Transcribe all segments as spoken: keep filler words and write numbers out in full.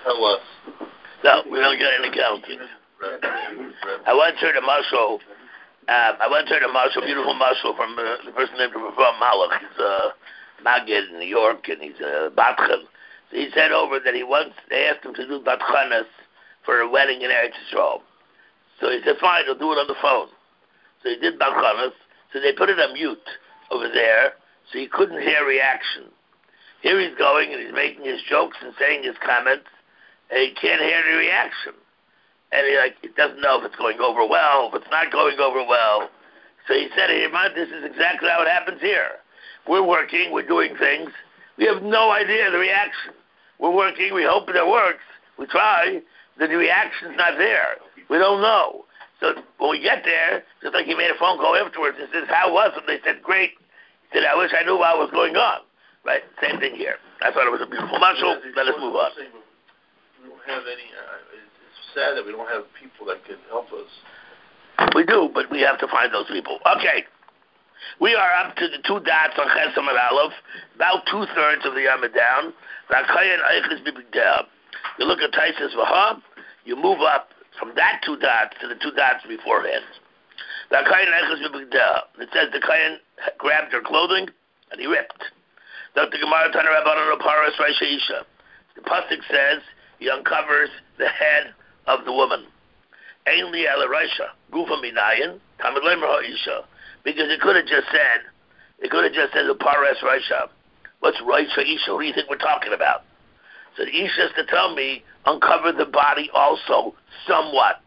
Tell us. No, we don't get any accounting. I once heard a mashal. Um, I once heard a mashal, beautiful mashal from uh, the person named Rav Malach. He's a Maggid in New York, and he's a Batchan. So he said over that he once, they asked him to do Batchanas for a wedding in Eretz Yisrael. So he said, fine, he'll do it on the phone. So he did Batchanas. So they put it on mute over there, so he couldn't hear reaction. Here he's going, and he's making his jokes and saying his comments, and he can't hear the reaction. And he like he doesn't know if it's going over well, if it's not going over well. So he said, hey, man, this is exactly how it happens here. We're working, we're doing things. We have no idea the reaction. We're working, we hope that it works. We try. The reaction's not there. We don't know. So when we get there, just like he made a phone call afterwards, he says, how was it? They said, great. He said, I wish I knew what was going on. Right? Same thing here. I thought it was a beautiful mashal. Let us move on. We don't have any, uh, it's sad that we don't have people that could help us. We do, but we have to find those people. Okay. We are up to the two dots on Chesam and Aleph, about two-thirds of the Yom down. You look at Taisus V'ha, you move up from that two dots to the two dots beforehand. It says the Kayan grabbed her clothing and he ripped. The pasuk says he uncovers the head of the woman. Because it could have just said, it could have just said the paras Raisha. What's Raisha Isha? What do you think we're talking about? So the Isha has to tell me, uncover the body also somewhat.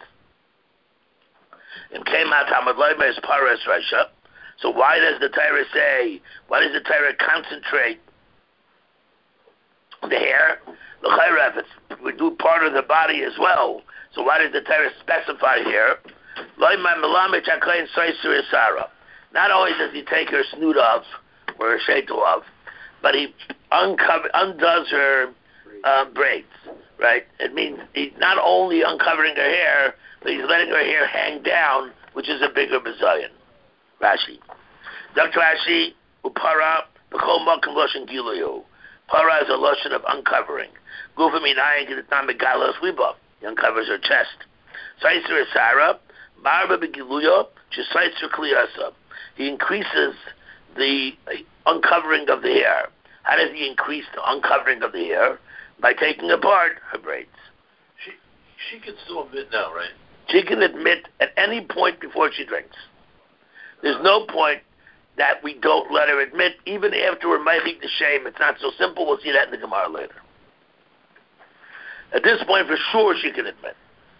And came out Talmud Lema is paras Raisha. So why does the Torah say, why does the Torah concentrate on the hair? The Chayra, if it's, we do part of the body as well. So why does the Torah specify here? Not only does he take her snoot off, or her shaitel off, but he uncover, undoes her uh, braids, right? It means he's not only uncovering her hair, but he's letting her hair hang down, which is a bigger bazayan. Rashi. Doctor Rashi, upara, b'chol makom loshen giluyu. Para is a lotion of uncovering. Gufa minayin k'detam begalos liba. He uncovers her chest. Saisir Sarah, barba begiluyo, shesaisir kliyasa. He increases the uncovering of the hair. How does he increase the uncovering of the hair? By taking apart her braids. She she can still admit now, right? She can admit at any point before she drinks. There's no point that we don't let her admit, even after we're making the shame. It's not so simple. We'll see that in the Gemara later. At this point, for sure, she can admit.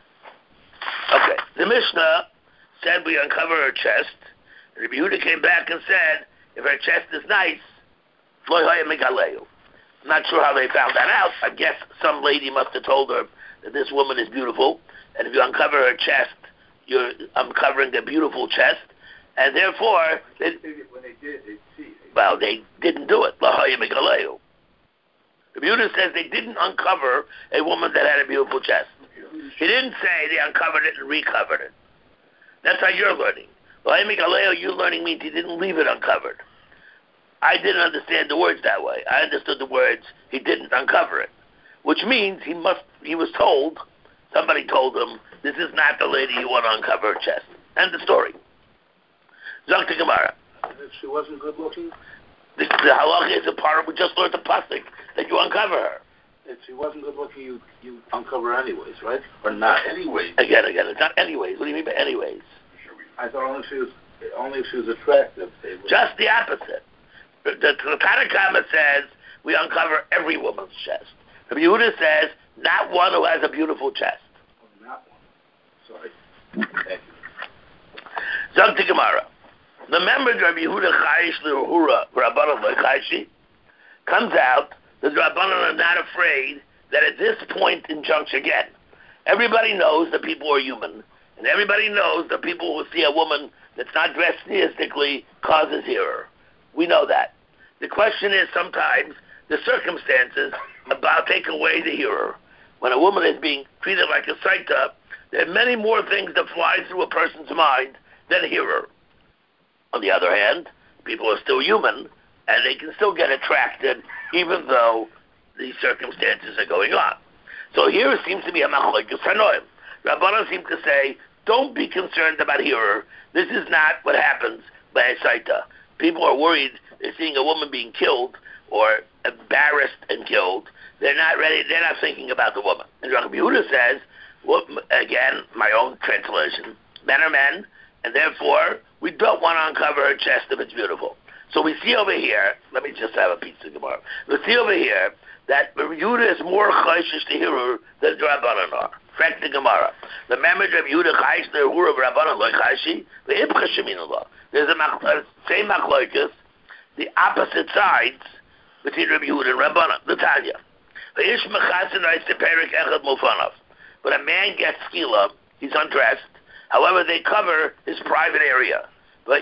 Okay, the Mishnah said we uncover her chest. Rabbi Yehuda came back and said, if her chest is nice, lo haya megaleyu. I'm not sure how they found that out. I guess some lady must have told her that this woman is beautiful, and if you uncover her chest, you're uncovering a beautiful chest, and therefore, they, when they did, they see. Well, they didn't do it. Lo haya megaleyu. Rabbi Yehuda says they didn't uncover a woman that had a beautiful chest. He didn't say they uncovered it and recovered it. That's how you're learning. Lo haya megaleyu, you learning means he didn't leave it uncovered. I didn't understand the words that way. I understood the words, he didn't uncover it. Which means he must, he was told, somebody told him, this is not the lady you want to uncover her chest. End the story. Zok to Gemara. If she wasn't good looking? The, the halacha is a part of, we just learned the pasuk, that you uncover her. If she wasn't good looking, you, you uncover her anyways, right? Or not? Anyways. Again, again, it's not anyways. What do you mean by anyways? I thought only if she was, only if she was attractive. Just the opposite. The, the, the Tanakhama says we uncover every woman's chest. Rabbi Yehuda says not one who has a beautiful chest. Oh, not one. Sorry. Thank you. Zog to Gemara. Remember Rabbi Yehuda Chayish L'Hura Rabbanan L'Chayishi? Comes out that Rabbanan are not afraid that at this point in junction again, everybody knows that people are human, and everybody knows that people who see a woman that's not dressed theistically causes error. We know that. The question is sometimes the circumstances about take away the hearer. When a woman is being treated like a saita, there are many more things that fly through a person's mind than a hearer. On the other hand, people are still human, and they can still get attracted even though these circumstances are going on. So here it seems to be a machlokes tanoim. Rabbanan seem to say, don't be concerned about hearer. This is not what happens by a saita. People are worried they're seeing a woman being killed or embarrassed and killed. They're not ready. They're not thinking about the woman. And Rabbi Yehuda says, well, again, my own translation, men are men, and therefore we don't want to uncover her chest if it's beautiful. So we see over here, let me just have a piece of Gemara. We see over here that Rabbi Yehuda is more chayshish to hearer than the Rabbanan are. Correct the Gemara. The members of Yehuda chayish the hearer of Rabbanan loy chayishi, the ibcha sheminullah. There's a uh, same machlokes, the opposite sides between Rabbi Yehuda and Rabbanan. The Tanya. When a man gets skila, he's undressed. However, they cover his private area. And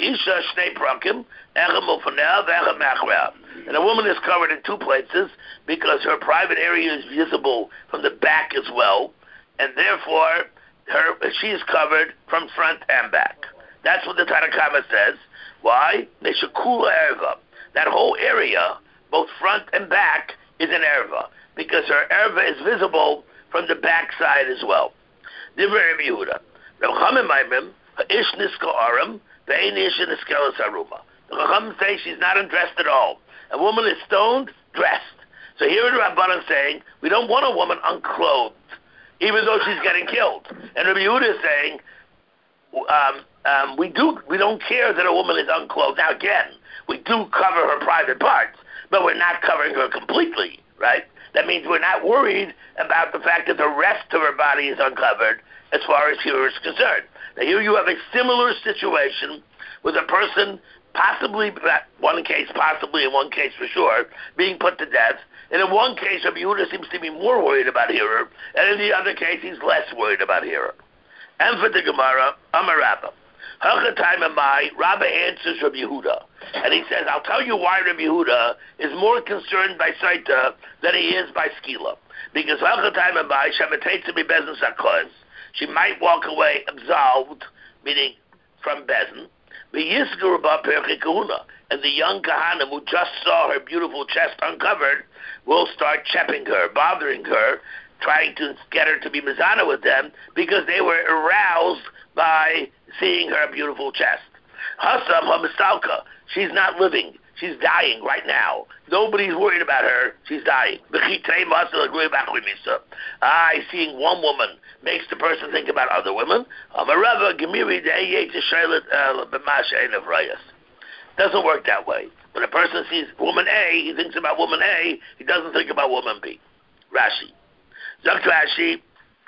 a woman is covered in two places because her private area is visible from the back as well, and therefore her she is covered from front and back. That's what the Tanakama says. Why? Neshakula erva. That whole area, both front and back, is an erva because her erva is visible from the back side as well. Divrei Rabbi Yehuda. Rav Chachamim Maimim, ha'ish niska aram, ve'ein ish niskelas aruma. The Chachamim say she's not undressed at all. A woman is stoned, dressed. So here the Rabbanan saying, we don't want a woman unclothed, even though she's getting killed. And Rabbi Yehuda is saying, um, um, we do, we don't care that a woman is unclothed. Now again, we do cover her private parts, but we're not covering her completely, right? That means we're not worried about the fact that the rest of her body is uncovered as far as here is concerned. Now here you have a similar situation with a person possibly, one case possibly, in one case for sure, being put to death. And in one case, Rabbi Yehuda seems to be more worried about hearer, and in the other case, he's less worried about hearer. And for the Gemara, Amar Rabba. Rabba answers Rabbi Yehuda, and he says, I'll tell you why Rabbi Yehuda is more concerned by Saita than he is by Skila. Because she might walk away absolved, meaning from Bezin, and the young Kahana who just saw her beautiful chest uncovered will start chepping her, bothering her, trying to get her to be Mizana with them because they were aroused by seeing her beautiful chest. Hassam Hamistalka, she's not living. She's dying right now. Nobody's worried about her. She's dying. Ah, seeing one woman makes the person think about other women. Doesn't work that way. When a person sees woman A, he thinks about woman A. He doesn't think about woman B. Rashi. Zok Rashi.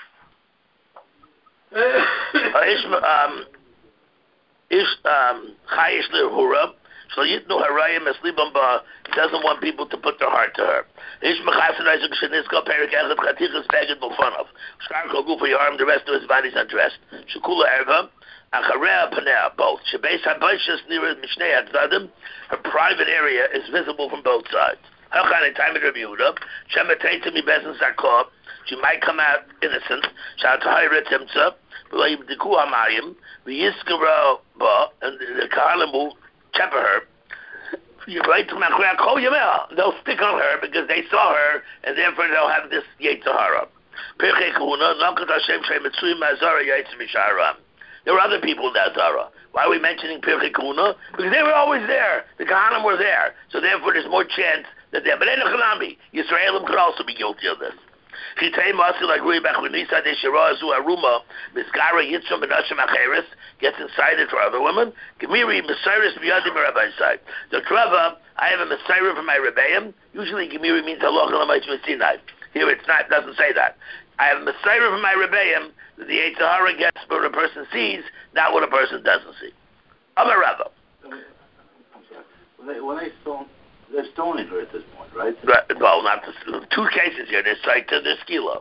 um, Ish um Chayish Lehura. He doesn't want people to put their heart to her. The rest of his body's undressed. Both. Her private area is visible from both sides. She might come out innocent. And the Kahanim will chepper her. They'll stick on her because they saw her, and therefore they'll have this Yetzirah. There were other people in that Zara. Why are we mentioning Pirkei Kahuna? Because they were always there. The Kahanim were there. So therefore there's more chance that they're... But Yisraelim could also be guilty of this. Gets inside it for other women. The Krava, I have a Messiah from my Rebbeim. Usually Gemiri means Allah Sinai. Here it's not, doesn't say that. I have a Messiah from my Rebbeim that the Eitzahara gets what a person sees, not what a person doesn't see. I'm a Rabba. I'm sorry. When they, when they stone, they're stoning her at this point, right? Right. Well, not the, two cases here. There's Saita, there's Skila.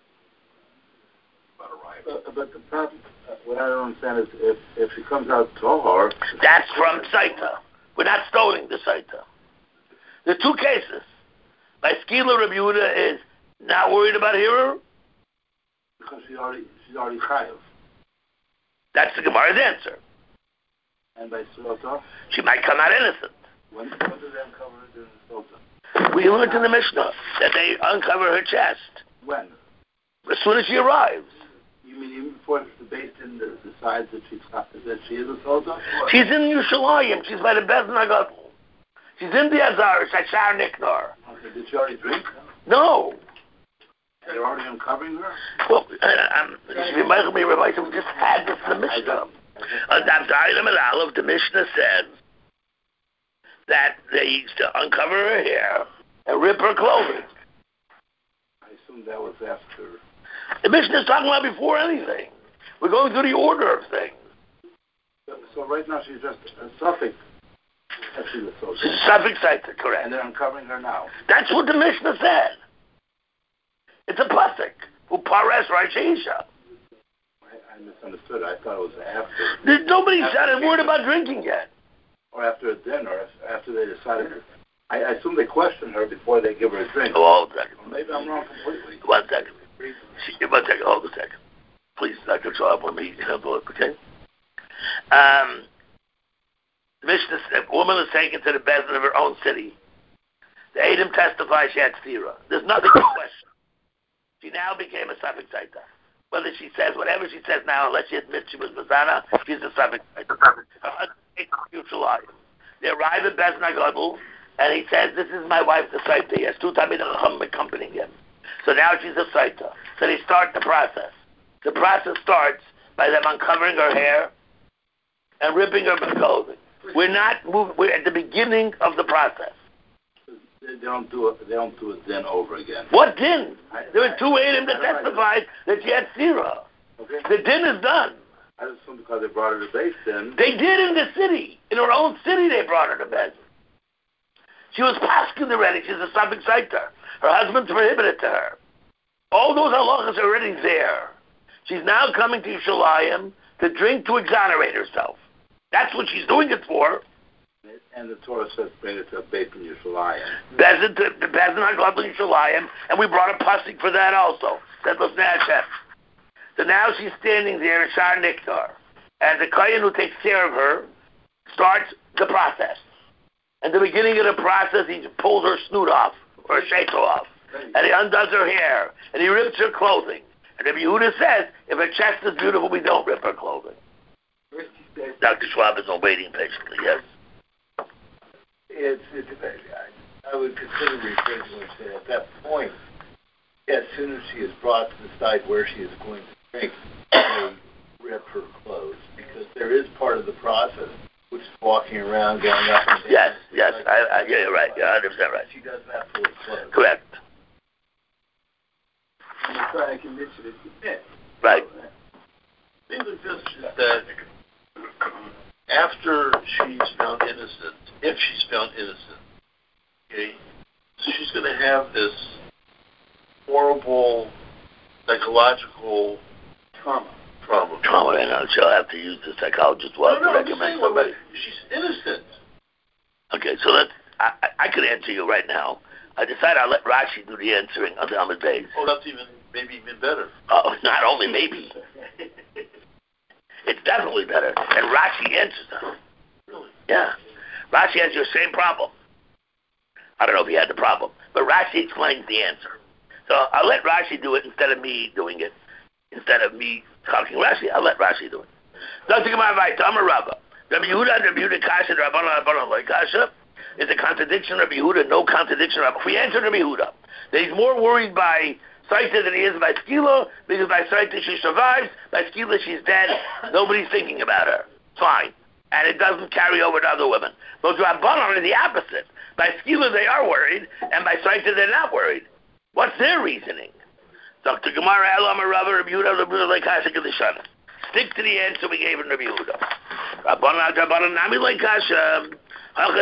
But, but the problem, uh, what I don't understand is if, if she comes out Tohar... That's from Saita. We're not stoning the Saita. There are two cases. By Skila, Rabbi Yehuda is not worried about hearer. Because she already, she's already chayav. That's the Gemara's answer. And by Sota? She might come out innocent. When, when do they uncover it in Sota? We learned in the Mishnah that they uncover her chest. When? as soon as she arrives. You mean even before the Beis Din decides that she's that she is a soldier? She's in Yerushalayim. She's by the Beis Din HaGadol. She's in the Azar. She's at Shar Niknar. Okay, did she already drink? No. They're already uncovering her? Well, um, we just had this in the Mishnah. On the Mishnah says that they used to uncover her hair and rip her clothing. I assume that was after. The Mishnah is talking about before anything. We're going through the order of things. So, so right now she's just a suffix. She's a soldier. She's a suffix Saita, correct. And they're uncovering her now. That's what the Mishnah said. It's a pasuk. Who pares Raisha. I misunderstood. I thought it was after. There's nobody after said a word about drinking yet. Or after a dinner, or after they decided. I, I assume they question her before they give her a drink. Oh, hold a second. Or maybe I'm wrong completely. One second. She, one second. Hold a second. Please, Doctor Schwab, let me handle it, okay? Um, the Mishnah said, a woman is taken to the Beis Din of her own city. The Adam testifies she had stira. There's nothing to question. She now became a suffix Saita. Whether she says whatever she says now, unless she admits she was Mazana, she's a suffix Saita. They arrive at Beis Din HaGadol, and he says, this is my wife, the Saita. He has two Talmidei Chachamim accompanying him. So now she's a Saita. So they start the process. The process starts by them uncovering her hair and ripping her clothing. We're not moving. We're at the beginning of the process. They don't do it. They don't do it then over again. What din? I, there were two I, Adam that testified that she had sira. Okay. The din is done. I assume because they brought her to Beis Din. They did in the city, in her own city. They brought her to Beis Din. She was paskin already. She's a suffix Saita. Her husband's prohibited to her. All those halachas are already there. She's now coming to Yerushalayim to drink to exonerate herself. That's what she's doing it for. And the Torah says bring it to a Beis Din Yerushalayim. Beis Din to the Beis Din HaGadol Yerushalayim, and we brought a pasuk for that also. That was Hashem. So now she's standing there in Shar Niknar, and the kohen who takes care of her starts the process. And the beginning of the process, he pulls her snoot off, or her shaitel off, and he undoes her hair, and he rips her clothing. And Rabbi Yehuda says, if her chest is beautiful, we don't rip her clothing. Doctor Schwab is not waiting patiently, yes? It's, it's, I, I would consider rephrasing what say at that point, as soon as she is brought to the site where she is going to drink, they rip her clothes, because there is part of the process, which is walking around, going up and down. Yes, yes, I, I, yeah, you're right, yeah, one hundred percent right. She doesn't have full clothes. Correct. I'm trying to convince you to submit. Right. Thing like this is that after she's found innocent, if she's found innocent, okay, so she's going to have this horrible psychological Trauma. trauma. Trauma, and uh, she'll have to use the psychologist well no, no, to I'm just recommend saying, somebody. well, she's innocent. Okay, so let's, I, I, I could answer you right now. I decided I'll let Rashi do the answering on the Amud Beis. Oh, that's even, maybe even better. Oh, not only maybe. It's definitely better. And Rashi answers them. Really? Yeah. Rashi has your same problem. I don't know if he had the problem, but Rashi explains the answer. So I'll let Rashi do it instead of me doing it. Instead of me talking Rashi, I'll let Rashi do it. Doctor Gemara Vayta, Amar Rabba. Rabbi Yehuda, Rabbi Yehuda Kasha, Rabbanon, Rabbanon, Loy Kasha. Is a contradiction, Rabbi Yehuda? No contradiction, Rabbi. We answered Rabbi Yehuda that he's more worried by Saita than he is by Skila, because by Saita she survives, by Skila she's dead, nobody's thinking about her. Fine. And it doesn't carry over to other women. But Rabbanon are the opposite. By Skila they are worried, and by Saita they're not worried. What's their reasoning? Doctor Gemara Elam Rabba Rabbi Yehuda Rabbi Yehuda Lekasha Kedishana. Stick to the answer we gave in Rabbi Yehuda. Rabbanon Rabbanon Nami Lekasha. Over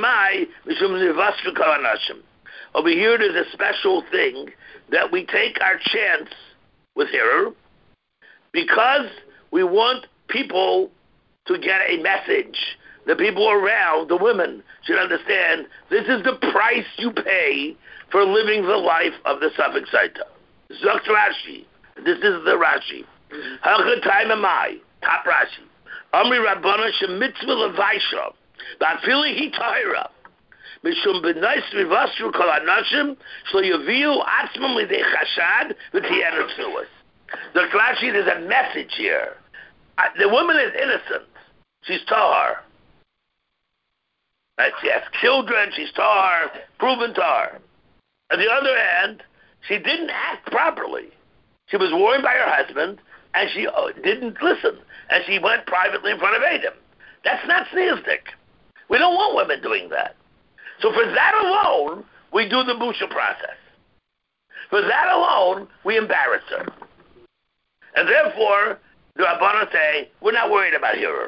here there's a special thing that we take our chance with her because we want people to get a message. The people around, the women, should understand this is the price you pay for living the life of the suffix Saita. Zok Rashi. This is the Rashi. Top Rashi. Amri Rabbana Shemitzvah Levaisha. But feeling he tahira, משום בנויס מבשרו כל האנשים שלא יביאו עצמם לידי חשד ותהיינה צנועות. The Rashi, there's a message here. Uh, the woman is innocent. She's tahar. Right? She has children. She's tahar, proven tahar. On the other hand, she didn't act properly. She was warned by her husband, and she uh, didn't listen. And she went privately in front of Adam. That's not sneerstic. We don't want women doing that. So for that alone, we do the busha process. For that alone, we embarrass her. And therefore, the Rabbanan say, we're not worried about Hirur.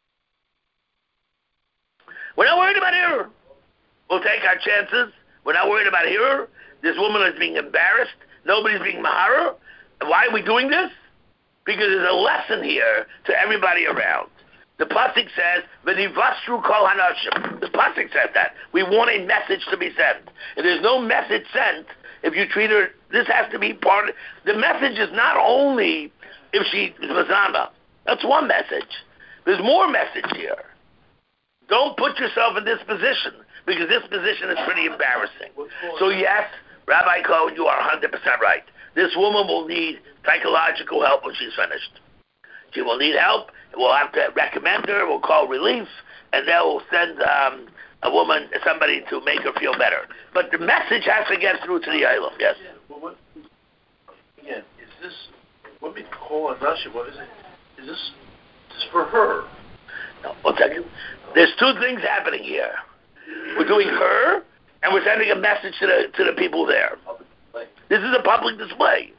We're not worried about Hirur. We'll take our chances. We're not worried about Hirur. This woman is being embarrassed. Nobody's being mahara. Why are we doing this? Because there's a lesson here to everybody around. The pasuk says, "V'nivasru kol hanashim." The pasuk says that. We want a message to be sent. If there's no message sent, if you treat her, this has to be part of the message. Is not only if she is mazana. That's one message. There's more message here. Don't put yourself in this position, because this position is pretty embarrassing. So yes, Rabbi Cohen, you are one hundred percent right. This woman will need psychological help when she's finished. She will need help. We'll have to recommend her. We'll call relief, and they'll send um, a woman, somebody to make her feel better. But the message has to get through to the island. Yes. Well, what, again, is this what we call a nashim? What is it? Is this this for her? No, one second. There's two things happening here. We're doing her, and we're sending a message to the to the people there. This is a public display.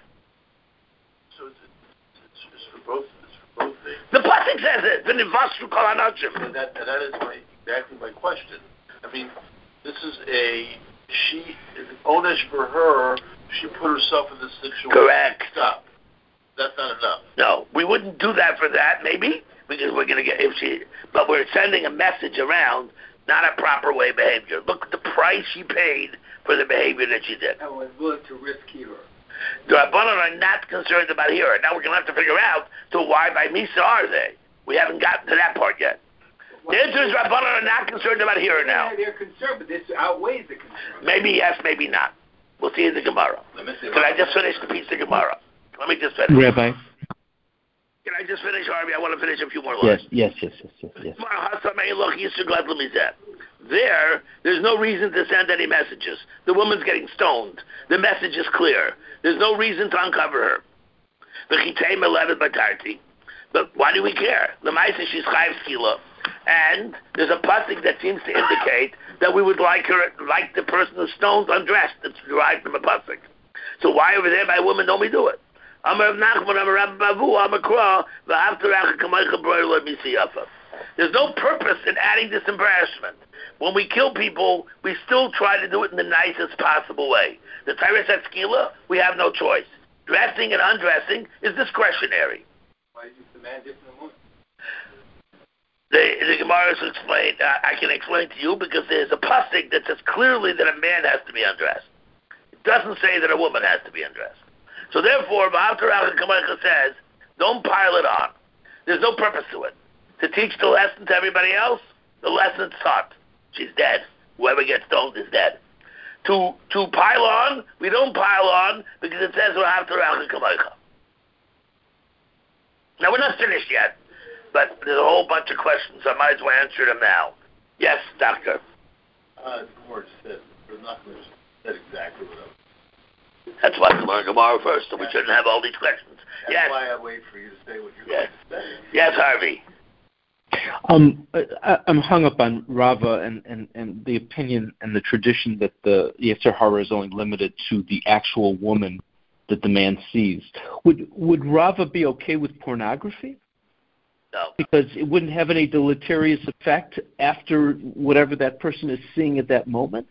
So it's, it's, it's for both. It's for both things. The pasuk says it. V'nivasru kol hanashim. And that and that is my exactly my question. I mean, this is a she is an onesh for her. She put herself in this situation. Correct. Stop. That's not enough. No, we wouldn't do that for that, maybe, because we're going to get if she. But we're sending a message around, not a proper way behavior. Look at the price she paid for the behavior that she did. I was willing to risk here. The Rabbanan are not concerned about here. Now we're going to have to figure out, so why by Misa are they? We haven't gotten to that part yet. The answer is Rabbanan are not concerned about here now. Yeah, they're concerned, but this outweighs the concern. Maybe yes, maybe not. We'll see in the Gemara. Can I just finish the piece of Gemara? Let me just finish. Rabbi. Can I just finish, Harvey? I want to finish a few more lines. Yes, yes, yes, yes, yes. yes. There, there's no reason to send any messages. The woman's getting stoned. The message is clear. There's no reason to uncover her. But why do we care? The Maisa, she's chayiv skila. And there's a pasuk that seems to indicate that we would like her, like the person who's stoned undressed. It's derived from a pasuk. So why over there by a woman don't we do it? Amar Nachman, Amar Rabbi Bavu, Amar Kra, v'after kamaycha broil let me see yafa. There's no purpose in adding this embarrassment. When we kill people, we still try to do it in the nicest possible way. The Torah says skila, we have no choice. Dressing and undressing is discretionary. Why is the man different than woman? The, the Gemara is explained. Uh, I can explain to you because there's a pasuk that says clearly that a man has to be undressed. It doesn't say that a woman has to be undressed. So therefore, Ba'av Torah says, don't pile it on. There's no purpose to it. To teach the lesson to everybody else, the lesson's taught. She's dead. Whoever gets stoned is dead. To to pile on, we don't pile on because it says Ba'av Torah. Now we're not finished yet, but there's a whole bunch of questions. I might as well answer them now. Yes, Doctor. Uh, the Gemara said, or not Gemara said exactly what I was. That's why we learn Gemara first, so we shouldn't have all these questions. That's Yes. why I wait for you to say what you're Yes. going to say. Yes, Harvey. Um, I, I'm hung up on Rava and, and, and the opinion and the tradition that the Yetzer Hara is only limited to the actual woman that the man sees. Would would Rava be okay with pornography? No. Because it wouldn't have any deleterious effect after whatever that person is seeing at that moment?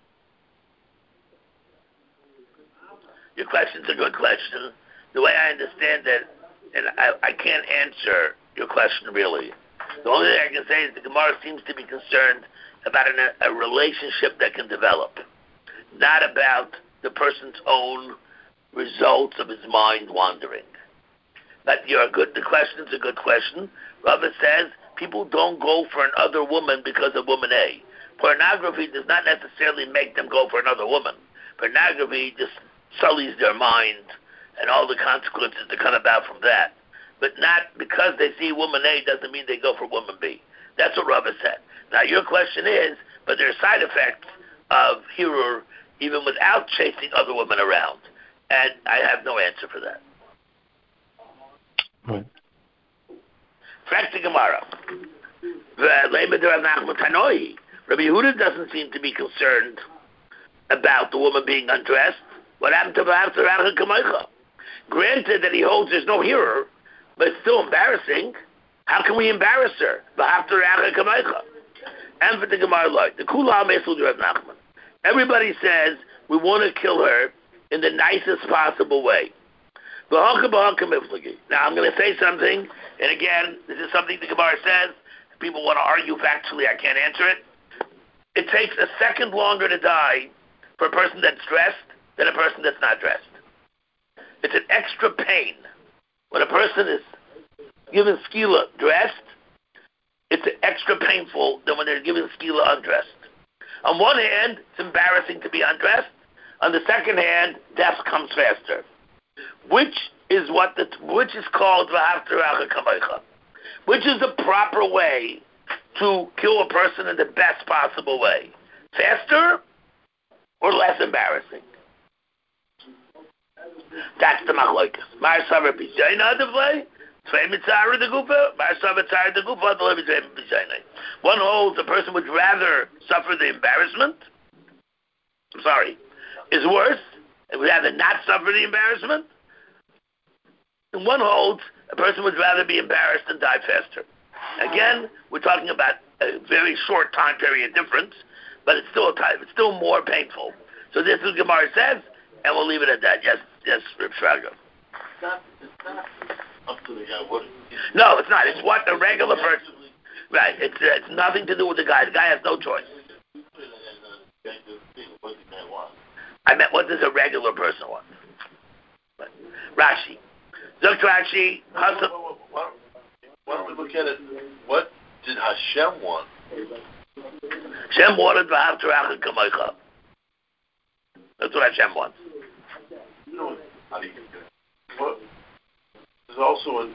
Your question's a good question. The way I understand it, and I, I can't answer your question really. The only thing I can say is the Gemara seems to be concerned about an, a relationship that can develop, not about the person's own results of his mind wandering. But you're a good. The question's a good question. Rava says people don't go for another woman because of woman A. Pornography does not necessarily make them go for another woman. Pornography just sullies their mind and all the consequences that come about from that. But not because they see woman A doesn't mean they go for woman B. That's what Rava said. Now your question is, but there are side effects of hirur even without chasing other women around. And I have no answer for that. Right. Fact the Gemara. Rabbi Yehuda doesn't seem to be concerned about the woman being undressed. What happened to V'after Kamaycha? Granted that he holds there's no hearer, but it's still embarrassing. How can we embarrass her? V'after Kamaycha. And for the Gemara, like the Kula Mesul Rav Nachman. Everybody says we want to kill her in the nicest possible way. Now I'm going to say something, and again, this is something the Gemara says. If people want to argue factually, I can't answer it. It takes a second longer to die for a person that's dressed than a person that's not dressed. It's an extra pain. When a person is given skila dressed, it's extra painful than when they're given skila undressed. On one hand, it's embarrassing to be undressed. On the second hand, death comes faster. Which is what the which is called v'hafter kamaycha. Which is the proper way to kill a person in the best possible way? Faster or less embarrassing? That's the machlokes. Mar savar b'shayna adavlei, tvei mitzara the gufa. Mar savar tzara the gufa. The levi tvei b'shayna. One holds the person would rather suffer the embarrassment. I'm sorry, is worse. It would rather not suffer the embarrassment. And one holds a person would rather be embarrassed and die faster. Again, we're talking about a very short time period difference, but it's still a time. It's still more painful. So this is what Gemara says, and we'll leave it at that. Yes, yes, Reb Shraga. It's not, it's not up to the guy. What? No, it's not. It's what the regular person. Right. It's uh, it's nothing to do with the guy. The guy has no choice. I meant, what does a regular person want? But, Rashi. Look, Rashi. Why, why, why don't we look at it? What did Hashem want? Hashem wanted v'hafter kamaycha. That's what Hashem wants. You know, how do you get it? What? There's also a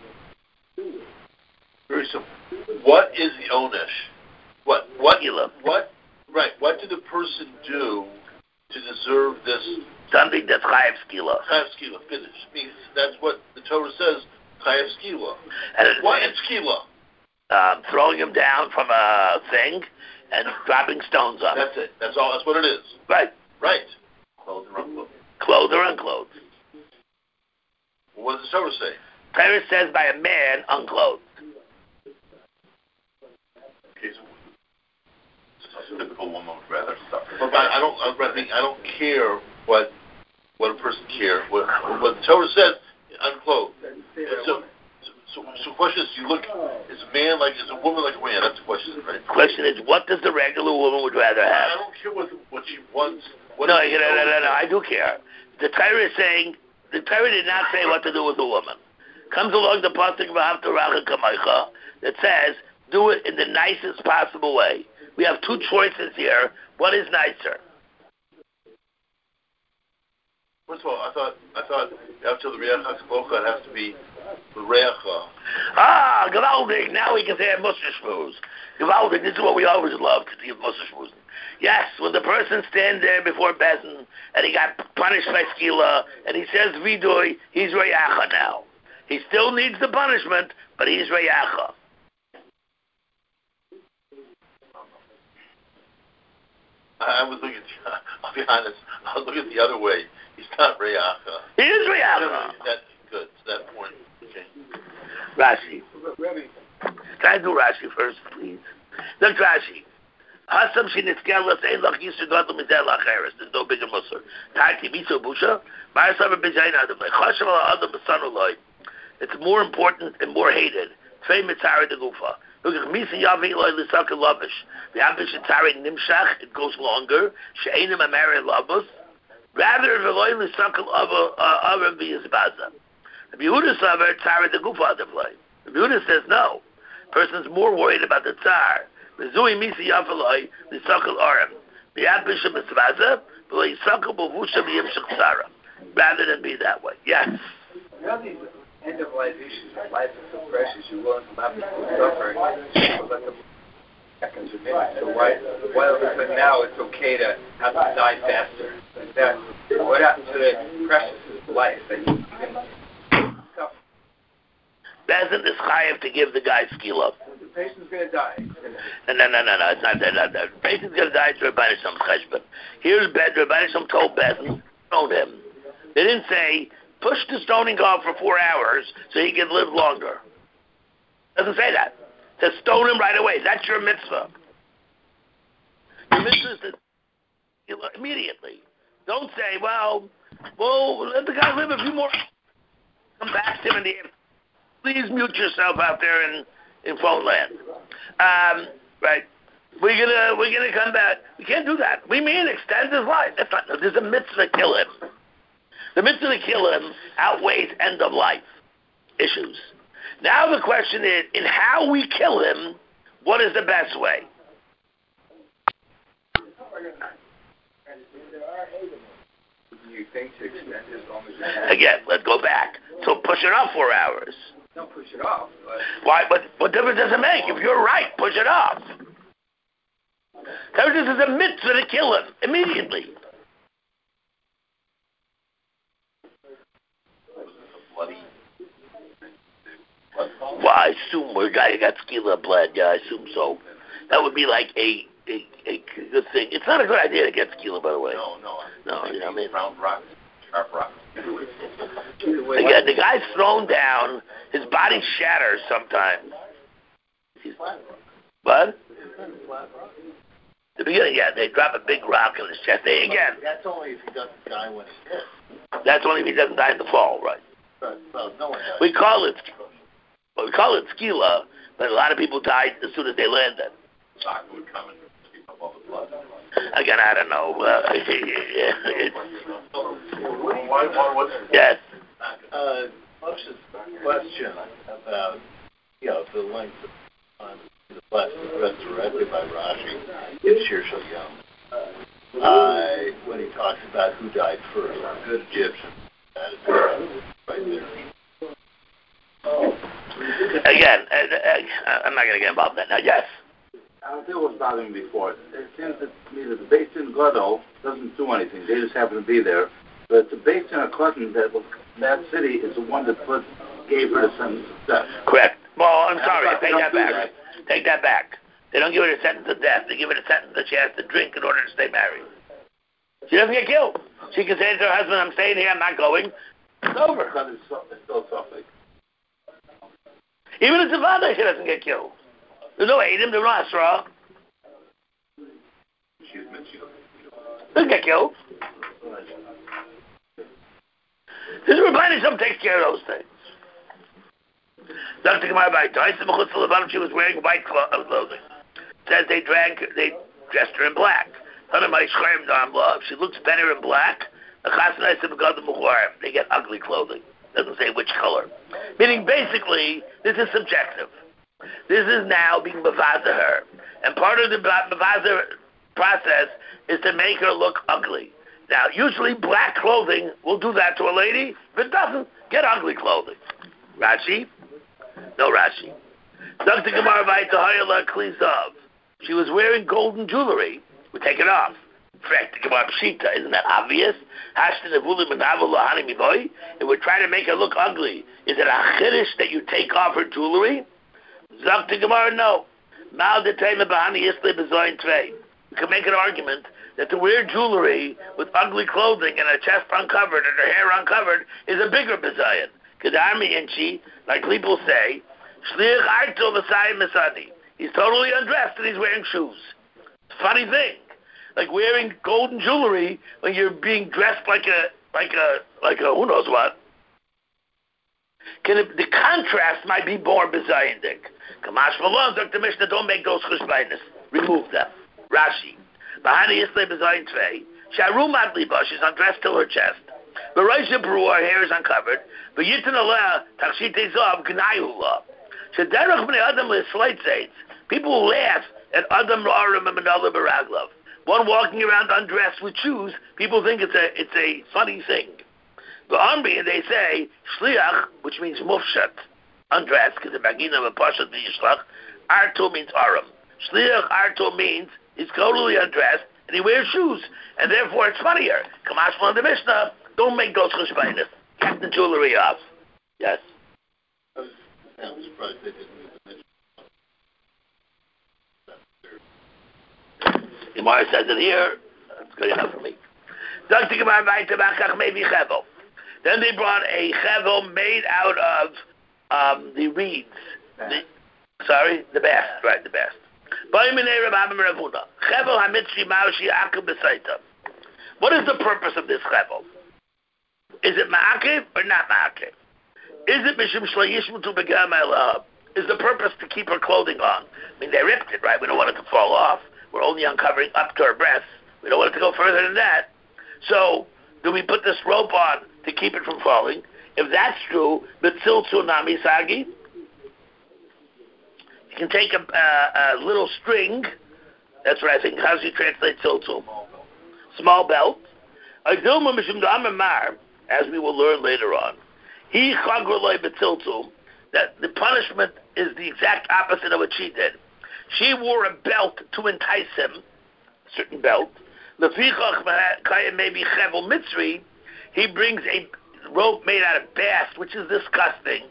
very simple. What is the onesh? What? What? What? Right. What did the person do to deserve this? Something that's chayav skila. Chayav skila, finish. Means that's what the Torah says. Chayav skila. And what is skila? Um, throwing him down from a thing and dropping stones on him. That's it. That's all. That's what it is. Right. Right. Clothed or unclothed. Clothed or unclothed. Well, what does the Torah say? Torah says by a man unclothed. Okay, so a typical woman would rather suffer. But I don't. I think I don't care what what a person cares. What, what the Torah says, unclothed. So, so, so the question is, you look, is a man like, is a woman like a man? That's the question, right? The question is, what does the regular woman would rather have? I don't care what what she wants. What no, no, no, no, no, I do care. The Torah is saying, the Torah did not say what to do with a woman. Comes along the pasuk v'hafter kamaycha that says, do it in the nicest possible way. We have two choices here. What is nicer? First of all, I thought I thought after the Reach HaKamocha it has to be the Reach. Ah, gewaldig. Now we can say Musar Shmuz. Gewaldig. This is what we always love to give Musar Shmuz. Yes, when the person stands there before Bezin and he got punished by Skila and he says Vidui, he's Reyacha now. He still needs the punishment, but he's Reyacha. I was looking. I'll be honest. I was looking the other way. He's not Reyacha. He is Reyacha. That's good. To that point. Okay. Rashi. Can I do Rashi first, please? Look, Rashi. Hasam shenitzkelas ein lach yisur gadol mizeh lacheres. There's no bigger musar. Taki miso busha. Ma'asav b'jayin adam. Chashav al adam b'sanu loy. It's more important and more hated. Tvei mitzara de gufa. Look at misa yavi loy l'saka lavish. The avish mitzara nimshach. It goes longer. She'enim amare labus. Rather v'loy l'saka ava v'yizbaza. Rabbi Yehuda saver tzara de gufa adavlay. Rabbi Yehuda says no. Person's more worried about the tsar. Mizui misi yafaloi, Nisakal Aram. Miyapisha Mitzvaza, but Yisakal Bavusha Miyimshak Sarah. Rather than be that way. Yes. You know these end-of-life issues, life is so precious, you're willing to let people suffer, but let them seconds or minutes. So why, why all of a sudden now it's okay to have them die faster? Like that. What happened to the precious life that you can suffer? Bezin is chayav to give the guy skila. The patient's going to die. No, no, no, no, no. It's not that. Not that. The patient's going to die. It's Rabbi Sham's cheshbon. Here's Bed. Rabbi Sham told Bezin, stone him. They didn't say push the stoning off for four hours so he can live longer. Doesn't say that. It says stone him right away. That's your mitzvah. Your mitzvah is to immediately. Don't say, well, well, let the guy live a few more. Come back to him in the end. Please mute yourself out there in, in phone land. Um, right. We're gonna we're gonna come back. We can't do that. We mean extend his life. That's not, there's a mitzvah to kill him. The mitzvah to kill him outweighs end of life issues. Now the question is, in how we kill him, what is the best way? You think to extend as long as you can? Again, let's go back. So push it off four hours. Don't push it off. But Why? What, what difference does it make? If you're right, push it off. This is a mitzvah to kill him immediately. Well, I assume we're a guy who got skila blood. Yeah, I assume so. That would be like a, a a good thing. It's not a good idea to get skila, by the way. No, no. No, you know what I mean? Round rocks, sharp rocks. Again, the guy's thrown down. His body shatters sometimes. He's, what? The beginning, yeah, they drop a big rock in his chest. They, again, That's only if he doesn't die when he's hit. that's only if he doesn't die in the fall, right? But, well, no one dies. We call it, well, we call it skila, but a lot of people died as soon as they landed. Sock would come and keep up all the blood. Again, I don't know. Uh, it's, Why, why, what's yes. Uh, Moshe's question about, you know, the length of time the blessed resurrected by Rashi in Shir Shal Yom. Uh, when he talks about who died first, a good Egyptian. That is right there. Again, uh, uh, I'm not going to get involved in that now. Yes. I think it was bothering me before. It seems to me that the Beis Din Gadol doesn't do anything. They just happen to be there. But the Beis Din HaKatan, that was, that city is the one that put, gave her the sentence of death. Correct. Well, I'm sorry. I Take that back. that. Take that back. They don't give her a sentence of death. They give her a sentence that she has to drink in order to stay married. She doesn't get killed. She can say to her husband, I'm staying here, I'm not going. It's over. But it's, it's still something. Even if it's a father, she doesn't get killed. There's no Adam, there's no Asra. She's meant she Doesn't get killed. This Rabbi Shem takes care of those things. Doctor Gemara by she was wearing white clothing. Says they drank, they dressed her in black. She looks better in black. They get ugly clothing. Doesn't say which color. Meaning, basically, this is subjective. This is now being mavaza her. And part of the mavaza process is to make her look ugly. Now, usually black clothing will do that to a lady. If it doesn't, get ugly clothing. Rashi? No Rashi. She was wearing golden jewelry. We take it off. Isn't that obvious? If we're trying to make her look ugly, is it a chiddush that you take off her jewelry? Zakta Gemara, no. You can make an argument that to wear jewelry with ugly clothing and her chest uncovered and her hair uncovered is a bigger bizayon. Kedarmi Inchi, like people say, he's totally undressed and he's wearing shoes. It's a funny thing. Like wearing golden jewelry when you're being dressed like a like a like a who knows what. Can it, the contrast might be more bizarrendik. Kamash Malon, Doctor Mishnah, don't make those chushbainis. Remove them. Rashi. Bahani Yisle Bizayin Tvei. Sharu Madliba, she's undressed till her chest. Baraisha Brew, her hair is uncovered. But Yitin Allah, Takshite Zav, Gnayula. Shaderach Bnei Adam L'Sleit Zaitz. People will laugh and Adam Ra'arim and Manala Baraglov. One walking around undressed with shoes, people think it's a it's a funny thing. The Amri, and they say, Shliach, which means mufshat, undressed, because the Magina of Pashat Yishlach, Arto means Aram. Shliach Arto means he's totally undressed, and he wears shoes, and therefore it's funnier. Kamash on the Mishnah, don't make those cheshbainis. Get the jewelry off. Yes. I'm surprised they didn't mention the Gemara says it here. That's good enough for me. Then they brought a chevel made out of um, the reeds. The, sorry, the bast. Right, the bast. What is the purpose of this chevel? Is it ma'akev or not ma'akev? Is it mishum shlo yishmutu begam elav? Is the purpose to keep her clothing on? I mean, they ripped it, right? We don't want it to fall off. We're only uncovering up to her breasts. We don't want it to go further than that. So, do we put this rope on to keep it from falling? If that's true, mitzil tsunami sagi, you can take a, uh, a little string. That's what I think. How do you translate tziltzum? Small belt. As we will learn later on, he chagroloi betziltzum, that the punishment is the exact opposite of what she did. She wore a belt to entice him, a certain belt. Lefichach maybe chevel mitzri, he brings a rope made out of bast, which is disgusting.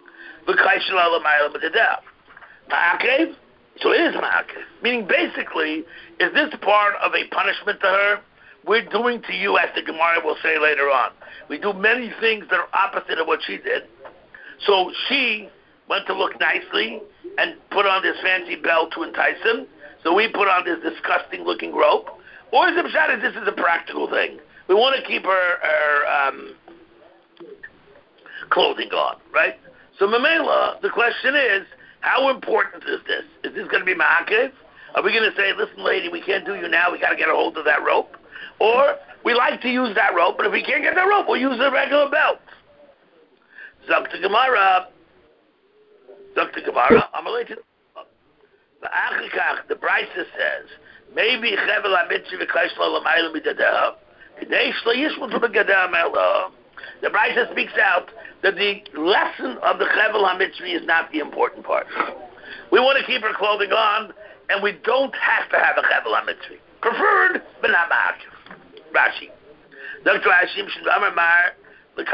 Ma'akev? So it is ma'akev. Meaning basically, is this part of a punishment to her? We're doing to you, as the Gemara will say later on. We do many things that are opposite of what she did. So she went to look nicely and put on this fancy belt to entice him. So we put on this disgusting looking rope. Or is it pshat, this is a practical thing? We want to keep her, her um, clothing on, right? So Mamela, the question is, how important is this? Is this going to be ma'akev? Are we going to say, listen, lady, we can't do you now. We got to get a hold of that rope. Or we like to use that rope, but if we can't get that rope, we'll use the regular belt. Zakta Gemara. Zakta Gemara. I'm related. The Achikach, the Brisa says, maybe Chevel HaMitzri v'Kayshla l'mayla midadah, K'dei shlo yishmut v'begadah me'lah. The Brisa speaks out that the lesson of the Chevel HaMitzri is not the important part. We want to keep her clothing on, and we don't have to have a Chevel HaMitzri. Preferred, but not ma'akev. Rashi. Doctor Hashim Shemar Mar, the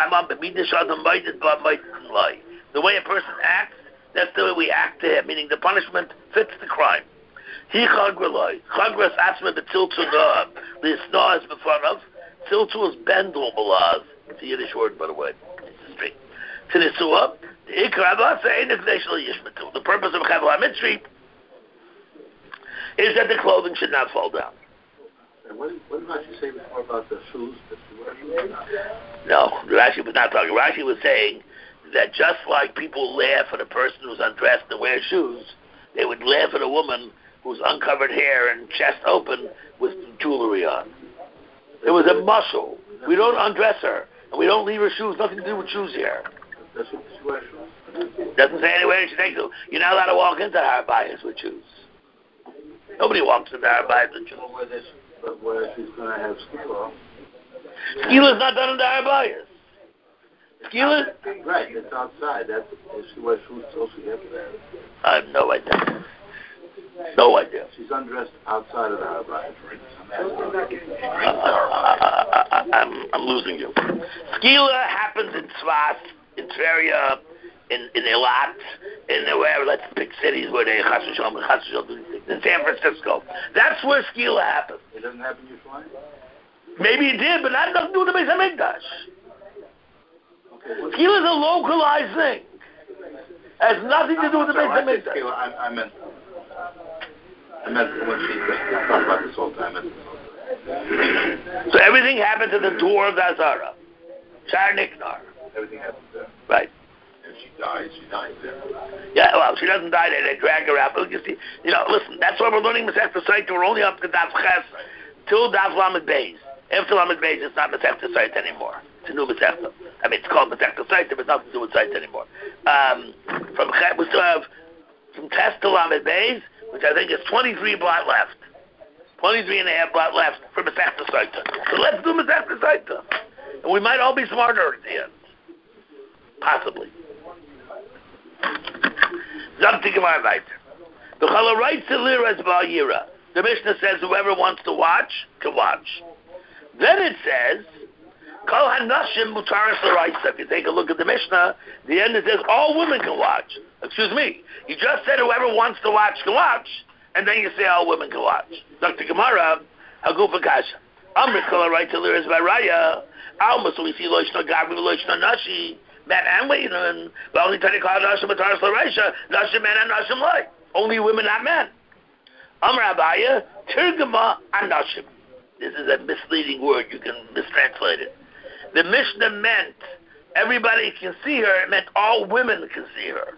way a person acts, that's the way we act to him, meaning the punishment fits the crime. He chagreloi. Chagras atzma betiltu noah. The snah is befanav. Tiltu is bendel balaz. It's a Yiddish word, by the way. It's straight. Tinisua. The ikrava saying yishmatu. The purpose of Chevel HaMitzri is that the clothing should not fall down. What, what did Rashi say before about the shoes that she wears? No, Rashi was not talking. Rashi was saying that just like people laugh at a person who's undressed and wears shoes, they would laugh at a woman who's uncovered hair and chest open with jewelry on. It was a muscle. We don't undress her, and we don't leave her shoes. Nothing to do with shoes here. Does she wear shoes? Doesn't say anywhere she takes them. You're not allowed to walk into Har Bayis with shoes. Nobody walks into Har Bayis with shoes. But where she's going to have skila. Skila's not done in the Har Bayis. Skila? Right, it's outside. That's if she wears shoes till she gets there. I have no idea. No idea. She's undressed outside of the Har Bayis. Uh, I'm, I'm losing you. Skila happens in Tzfat, in Tveria, in in Eilat, in wherever. Let's pick cities where they Chas v'Shalom and Chas v'Shalom do these things. In San Francisco, that's where Skila happens. It doesn't happen usually. Maybe it did, but not nothing to do with the Beis Hamikdash. Okay, Skila is a localized thing. It has nothing to do with the Beis Hamikdash. I, I meant, I meant when she talked about this whole time. So everything happened to the door of the Azara. Shar Niknar. Everything happens there. Right. If she dies, she dies there. Yeah, well, she doesn't die there. They drag her out. But you see, you know, listen, that's why we're learning Masechta Sait. We're only up to Daf Ches till Daf Lamed Beis. After Lamed Beis, it's not Masechta Sait anymore. It's a new Masechta. I mean, it's called Masechta Sait. There's nothing to do with Sait anymore. Um, from we still have from Ches to Lamed Beis. which I think is twenty-three blot left. twenty-three and a half blot left for Masechta Saita. So let's do Masechta Saita. And we might all be smarter at the end. Possibly. Zamti Gemara weiter. The Chalarait Tziliras Ba'yira. The Mishnah says whoever wants to watch, can watch. Then it says, Kol Hanashim Mutaris L'Raisa. If you take a look at the Mishnah, the end it says all women can watch. Excuse me. You just said whoever wants to watch can watch, and then you say all women can watch. Doctor Gemara, Hagufa Kasha. Amrit Kol Hanashim Tziliras Ba'raya. Alma, so we see Loishna Gavri, Loishna Nashi. Men and women, but only Tani Kol Hanashim Mutaris L'Raisa. Nashim men and Nashim Lai. Only women, not men. Amar Abaya, Tirgama Anashim. This is a misleading word. You can mistranslate it. The Mishnah meant everybody can see her. It meant all women can see her.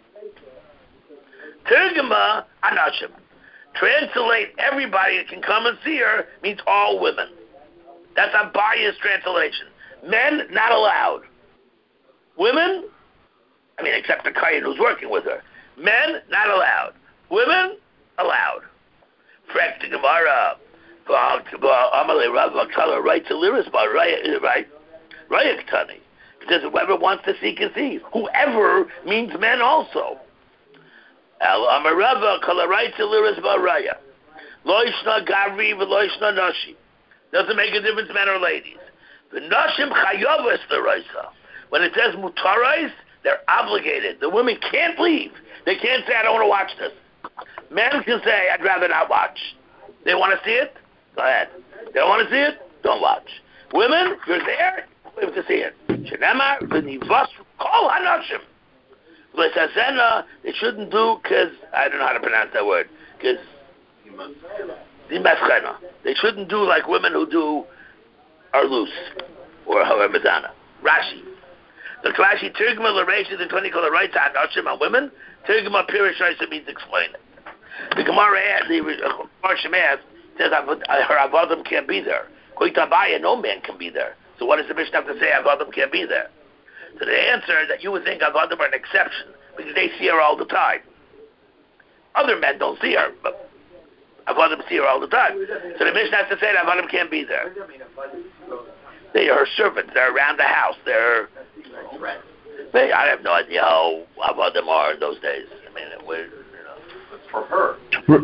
Tirgama Anashim. Translate everybody that can come and see her means all women. That's Abaya's translation. Men, not allowed. Women, I mean, except the Kayan who's working with her. Men, not allowed. Women, allowed. Frek the Gemara. Amalei Rav Kala right to Liris by right Rayak Tani. It says whoever wants to see can see. Whoever means men also. Al Amarava Kala right to Liris by Raya. Loishna Gavri Loishna Nashi. Doesn't make a difference men or ladies. The Nashim Chayovas the Raisa. When it says Mutarais, they're obligated. The women can't leave. They can't say, I don't want to watch this. Men can say, I'd rather not watch. They want to see it? Go ahead. They don't want to see it? Don't watch. Women, you're there, you have to see it. Shenema, v'nivas, kol hanashim. L'sazena, they shouldn't do, because, I don't know how to pronounce that word, because, they shouldn't do like women who do, are loose, or however dana. Rashi. The Rashi, Tirgma l'reisha, the twenty kol right hanashim on women, Tirgma Pirishaisa means explain it. The Gemara asked, the Marsham asked, says her Avadim can't be there. According to Abaya, no man can be there. So what does the Mishnah have to say Avadim can't be there? So the answer that you would think Avadim are an exception because they see her all the time. Other men don't see her, but Avadim see her all the time. So the Mishnah has to say that Avadim can't be there. They are her servants. They're around the house. They're. They, I have no idea how Avadim are in those days. I mean, we're. For her.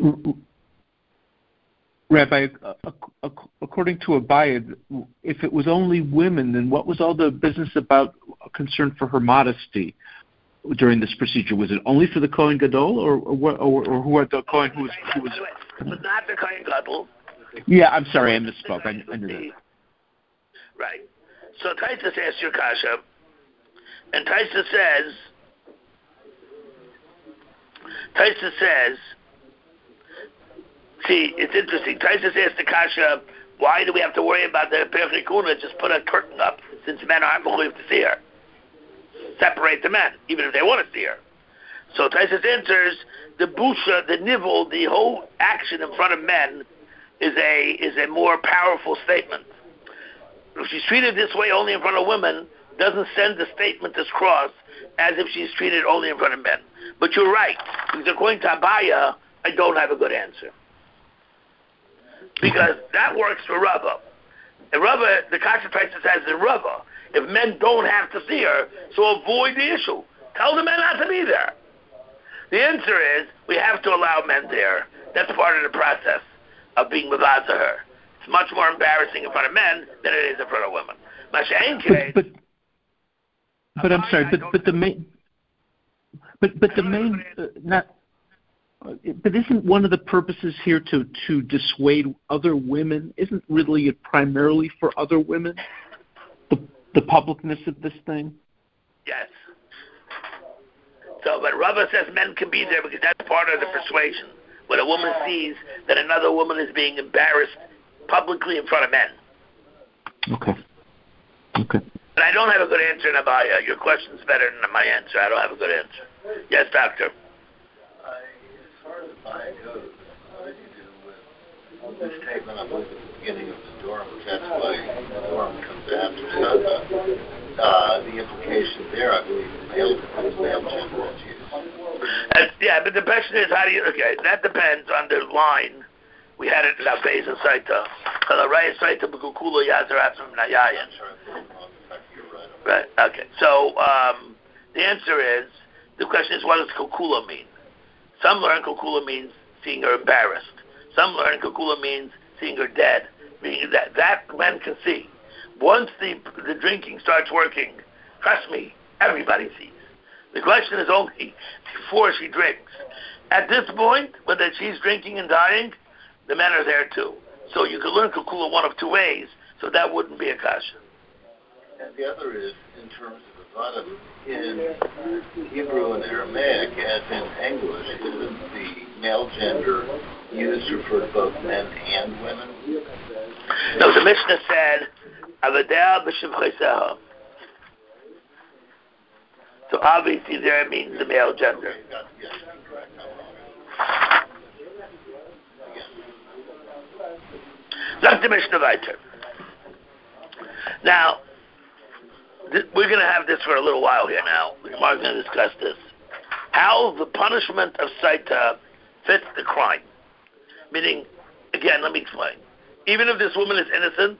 Rabbi, according to Abaya, if it was only women, then what was all the business about concern for her modesty during this procedure? Was it only for the Kohen Gadol, or or, or, or who are the Kohen who was? Who was it was not the Kohen Gadol. Yeah, I'm sorry, I misspoke. I, I knew that. Right. So Taisa asks your kasha, and Taisa says. Taisa says, see, it's interesting. Taisa says to Kasha, why do we have to worry about the Perchikuna? Just put a curtain up, since men aren't believed to see her. Separate the men, even if they want to see her. So Taisa answers, the busha, the nivel, the whole action in front of men is a is a more powerful statement. If she's treated this way only in front of women, doesn't send the statement across as if she's treated only in front of men. But you're right, because according to Abaya, I don't have a good answer. Because that works for Rava. And Rava, the concentration says in Rava, if men don't have to see her, so avoid the issue. Tell the men not to be there. The answer is, we have to allow men there. That's part of the process of being mavad to her. It's much more embarrassing in front of men than it is in front of women. But, but, but I'm sorry, but, but the main... But but the main uh, not. Uh, but isn't one of the purposes here to, to dissuade other women? Isn't really it primarily for other women? The the publicness of this thing. Yes. So, but Rava says men can be there because that's part of the persuasion. When a woman sees that another woman is being embarrassed publicly in front of men. Okay. Okay. But I don't have a good answer in Abaya. Your question's better than my answer. I don't have a good answer. Yes, doctor. I, as far as Abaya goes, what did you do with the statement, I believe, at the beginning of the Durham, which that's why the Durham comes after Sata. Uh, the implication there, I believe, male, male gender is used. It's, yeah, but the question is, how do you, okay, that depends on the line. We had it in our phase of Saita. Right, okay. So, um, the answer is, the question is, what does kukula mean? Some learn kukula means seeing her embarrassed. Some learn kukula means seeing her dead. Meaning that, that men can see. Once the, the drinking starts working, trust me, everybody sees. The question is only before she drinks. At this point, whether she's drinking and dying, the men are there too. So you can learn kukula one of two ways, so that wouldn't be a kasha. And the other is, in terms of avadim, in Hebrew and Aramaic, as in English, isn't the male gender used to refer to both men and women? No, the Mishnah said, Avadel b'shivcheseha. So obviously there it means the male gender. That's the Mishnah weiter. Now, th- we're going to have this for a little while here now. We're going to discuss this. How the punishment of Saita fits the crime. Meaning, again, let me explain. Even if this woman is innocent,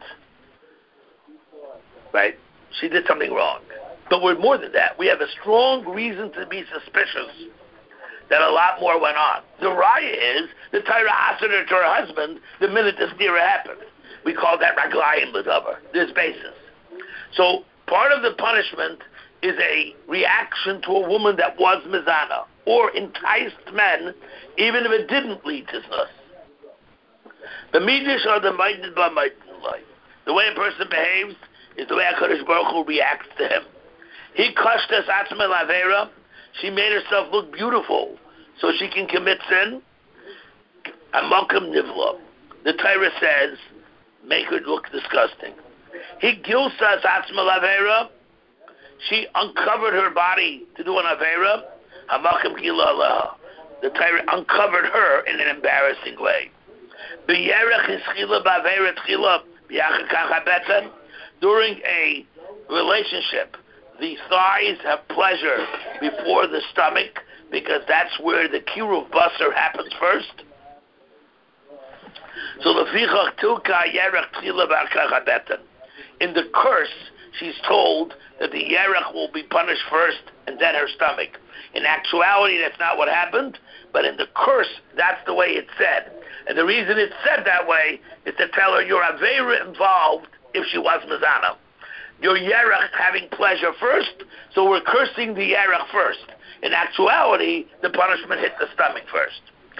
right, she did something wrong. But we're more than that. We have a strong reason to be suspicious that a lot more went on. The raya is the Torah asked her to her husband the minute this stira happened. We call that raglayim l'davar. There's basis. So part of the punishment is a reaction to a woman that was mizana or enticed men, even if it didn't lead to znus. The midrash are the minded by life. The way a person behaves is the way HaKadosh Baruch Hu reacts to him. He kashtas atzma lavera. She made herself look beautiful so she can commit sin. Amakam nivla. The Torah says, make her look disgusting. He gilsas atzma lavera. She uncovered her body to do an avera. Hamakam gila aleha. The Torah uncovered her in an embarrassing way. During a relationship, the thighs have pleasure before the stomach because that's where the kiruv basar happens first. So the fichach tilka yerach tchila b'akach habeten. In the curse, she's told that the yerach will be punished first and then her stomach. In actuality, that's not what happened, but in the curse, that's the way it's said. And the reason it's said that way is to tell her you're avera involved if she was mizana. Your yerach having pleasure first, so we're cursing the yerach first. In actuality, the punishment hit the stomach first.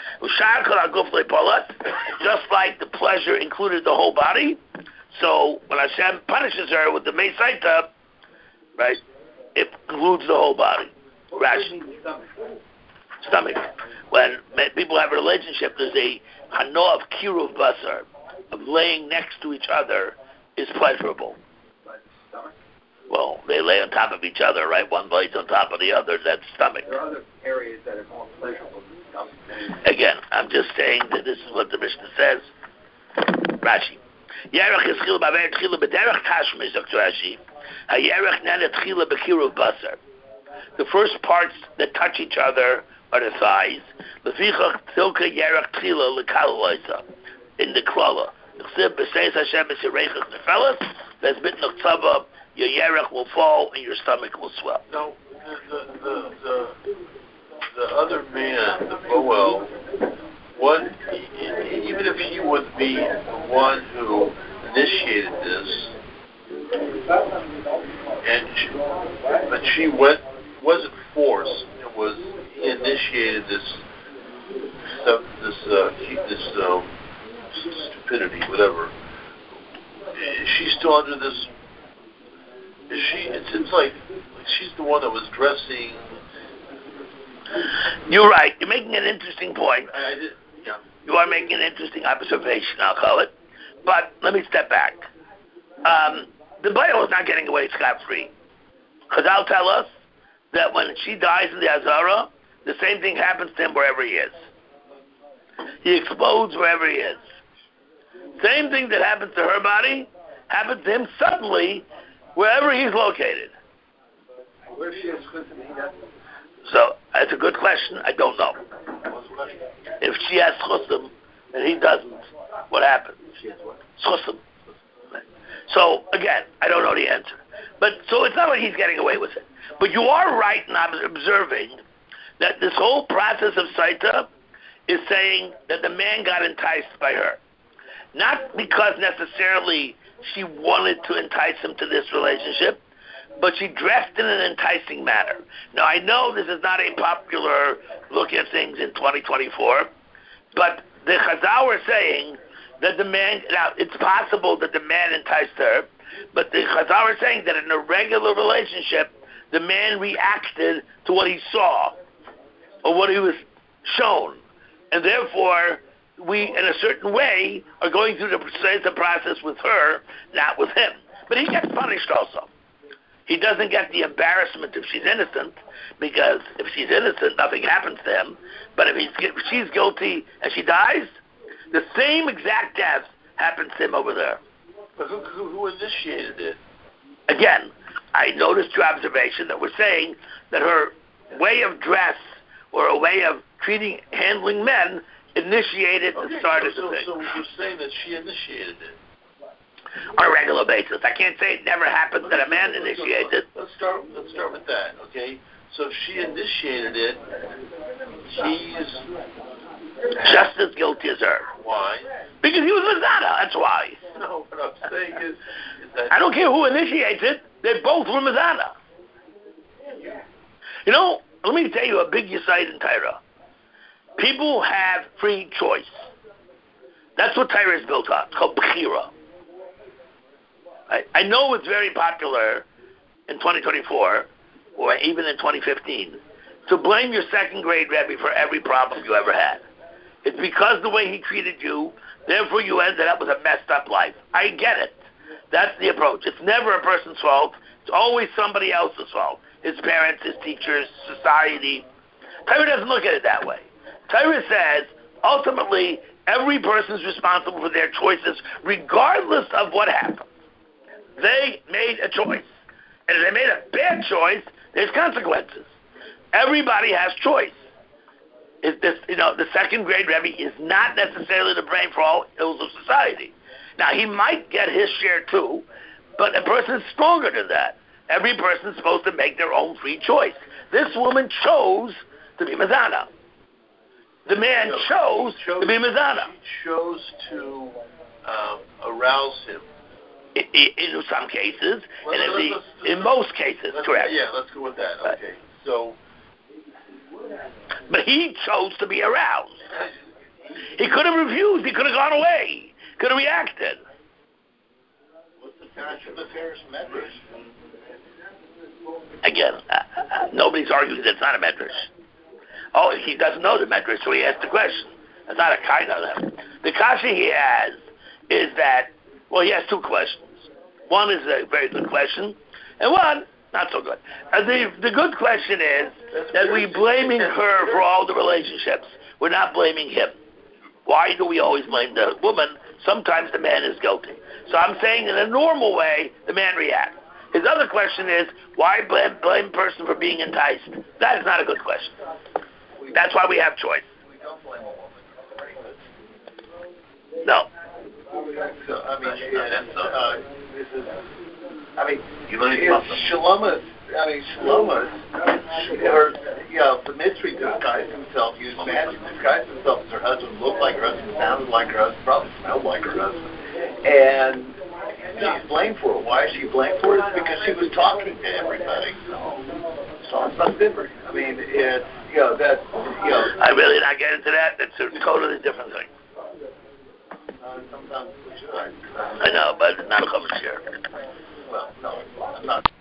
Just like the pleasure included the whole body, so when Hashem punishes her with the Mesaita, right, it includes the whole body. Rashi. Stomach. When people have a relationship, there's a hano of kiruv basar, of laying next to each other, is pleasurable. Well, they lay on top of each other, right? One lays on top of the other, that's stomach. There are other areas that are more pleasurable than stomach. Again, I'm just saying that this is what the Mishnah says. Rashi. Yerach is chila b'aver tchila b'derech tashma, Doctor Rashi. Ha-yerach nana tchila b'kiruv basar. The first parts that touch each other are the thighs. Lefichach tilka yerach tchila l'kalaloisa. In the klala. N'chsib b'seis Hashem b'sirechach nefelas. There's bit n'chtzava. Your yerach will fall and your stomach will swell. No, the the the, the, the other man, the Boel, what, even if he would be the one who initiated this, and she, but she went, wasn't forced. It was he initiated this stuff, this uh, he, this um, stupidity, whatever. Is she still under this? Is she? It seems like, like she's the one that was dressing. You're right. You're making an interesting point. I did, yeah. You are making an interesting observation, I'll call it. But let me step back. Um, the Bible is not getting away scot-free. Chazal tell us that when she dies in the Azara, the same thing happens to him wherever he is. He explodes wherever he is. Same thing that happens to her body happens to him suddenly wherever he's located. Where she is, So that's a good question. I don't know. If she has chusim and he doesn't, what happens? She has what? Chusim. So again, I don't know the answer. But so it's not like he's getting away with it. But you are right in observing that this whole process of Saita is saying that the man got enticed by her. Not because necessarily she wanted to entice him to this relationship, but she dressed in an enticing manner. Now, I know this is not a popular look at things in twenty twenty-four, but the Chazal are saying that the man, now, it's possible that the man enticed her, but the Chazal are saying that in a regular relationship, the man reacted to what he saw or what he was shown. And therefore, we, in a certain way, are going through the the process with her, not with him. But he gets punished also. He doesn't get the embarrassment if she's innocent, because if she's innocent, nothing happens to him. But if, he's, if she's guilty and she dies, the same exact death happens to him over there. But who, who, who initiated it? Again, I noticed your observation that we're saying that her way of dress or a way of treating, handling men initiated okay, and started so, the thing. So we're saying that she initiated it. On a regular basis. I can't say it never happens that a man initiates it. Let's start, let's start with that, okay? So if she initiated it, he's just as guilty as her. Why? Because he was Mizana, that's why. No, what I'm saying is, is that... I don't care who initiates it, they both were Mizana. You know, let me tell you a big Yesod in Torah. People have free choice. That's what Torah is built on. It's called Bechira. I, I know it's very popular in twenty twenty-four, or even in twenty fifteen, to blame your second grade Rebbe for every problem you ever had. It's because the way he treated you, therefore you ended up with a messed up life. I get it. That's the approach. It's never a person's fault. It's always somebody else's fault. His parents, his teachers, society. Torah doesn't look at it that way. Torah says, ultimately, every person's responsible for their choices, regardless of what happened. They made a choice. And if they made a bad choice, there's consequences. Everybody has choice. Is this, you know, the second grade Rebbe is not necessarily to blame for all ills of society. Now, he might get his share too, but a person is stronger than that. Every person is supposed to make their own free choice. This woman chose to be Mizana. The man no, chose, chose to be Mizana. She chose to um, arouse him. In, in some cases, well, and in, the, let's, let's, in most cases, correct. Yeah, let's go with that. Okay, so... But he chose to be aroused. He could have refused. He could have gone away. Could have reacted. What's the parents of the Paris medrash? Again, uh, uh, nobody's arguing that it's not a medrash. Oh, he doesn't know the medrash, so he asked the question. It's not a kind of them. The kasha he has is that, well, he has two questions. One is a very good question, and one, not so good. Uh, the, the good question is that we're blaming her for all the relationships. We're not blaming him. Why do we always blame the woman? Sometimes the man is guilty. So I'm saying in a normal way, the man reacts. His other question is, why blame, blame a person for being enticed? That is not a good question. That's why we have choice. We don't blame a woman for rapist. No. So, I mean, it's, uh, this is, I mean, You learn it's Shaloma's, I mean, Shaloma's, her, you know, the mystery disguised himself, used magic, disguised himself as her husband, looked like her husband, sounded like her husband, probably smelled like her husband. And she's blamed for it. Why is she blamed for it? It's because she was talking to everybody. So, so it's not different. I mean, it's, you know, that, you know. I really not get into that. That's a totally different thing. Uh, sometimes we should. I know, but not a common share. Well, no, I'm not.